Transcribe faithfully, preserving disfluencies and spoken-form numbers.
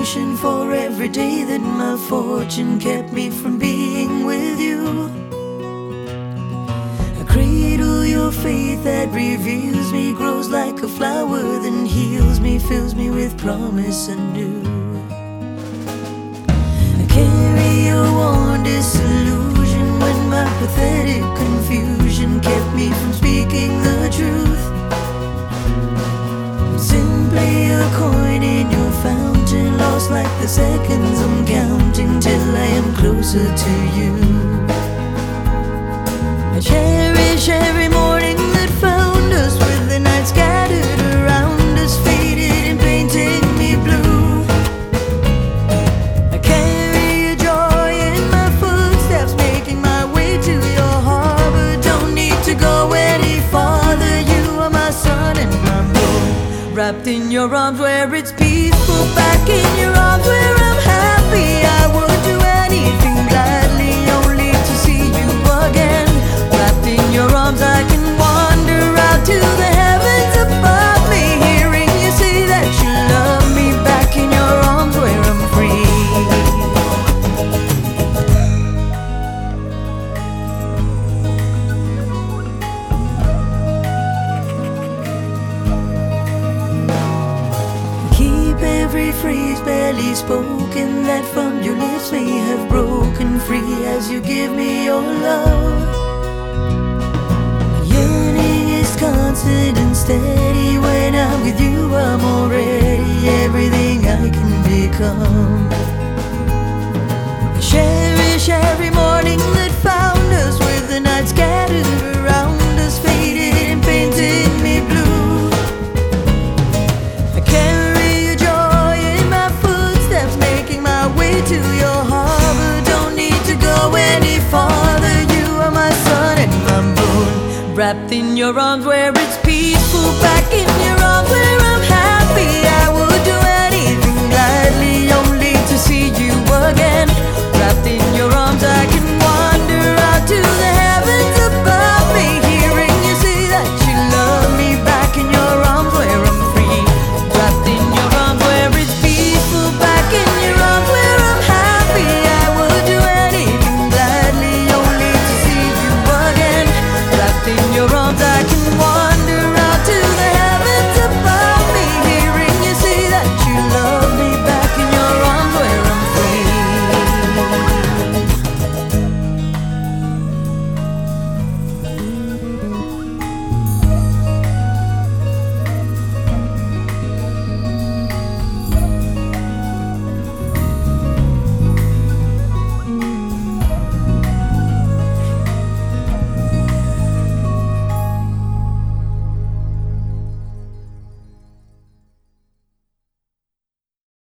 wishing for every day that my fortune kept me from being with you. I cradle your faith that reveals me, grows like a flower, then heals me, fills me with promise anew. I carry a warm disillusion when my pathetic confusion kept me from speaking the truth. Simply a coin in your fountain, lost like the seconds I'm counting till I am closer to you. I cherish every morning that found us, with the night scattered around us, faded and painting me blue. I carry a joy in my footsteps, making my way to your harbor. Don't need to go any farther, you are my sun and my moon. Wrapped in your arms where it's peaceful, back in your arms where I'm happy. I would do anything gladly, only to see you again. Wrapped in your arms I can wander out to the heavens above me, hearing you say that you love me. Back in your arms where I'm free. Every phrase barely spoken that from your lips may have broken free as you give me your love. Yearning is constant and steady. When I'm with you I'm already everything I can become. I cherish every morning that found us, with the night scattered around us, faded and painted me blue. I carry to your harbor, don't need to go any farther. You are my sun and my moon, wrapped in your arms where it's peaceful, back in your